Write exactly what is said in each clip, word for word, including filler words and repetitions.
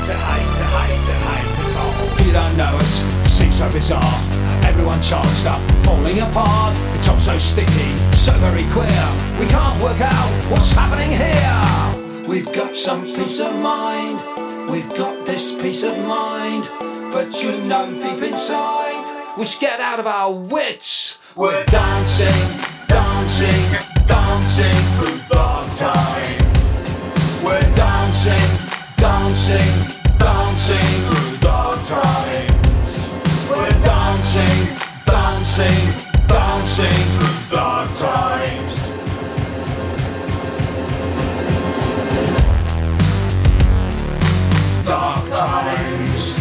the hate, the hate, the hate, the hate. If you don't know us, seems so bizarre. Everyone charged up, falling apart. It's all so sticky, so very queer. We can't work out what's happening here. We've got some peace of mind. We've got this peace of mind. But you know deep inside, we're scared out of our wits. We're dancing, dancing, dancing through dark times. We're dancing, dancing, dancing through dark times. We're dancing, dancing, dancing through dark times. Dark times.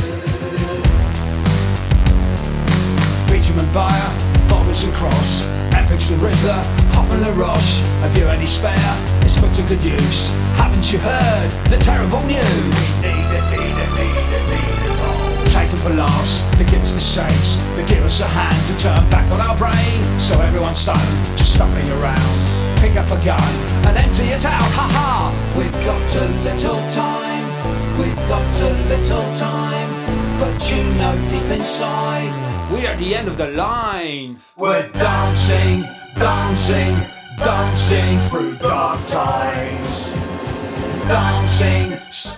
Beecham and Bayer, Boris and Cross, Ethics and Riddler, Hop and LaRoche. Have you any spare? It's put to good use. Haven't you heard the terrible news? Need it, need it, need it, need it all. Taken for laughs, they give us the shakes. They give us a hand to turn back on our brain. So everyone's stoned, just stumbling around. Pick up a gun and empty it out, ha ha. We've got a little time, we've got a little time. But you know deep inside, we're at the end of the line. We're dancing, dancing, dancing through dark times. Dancing,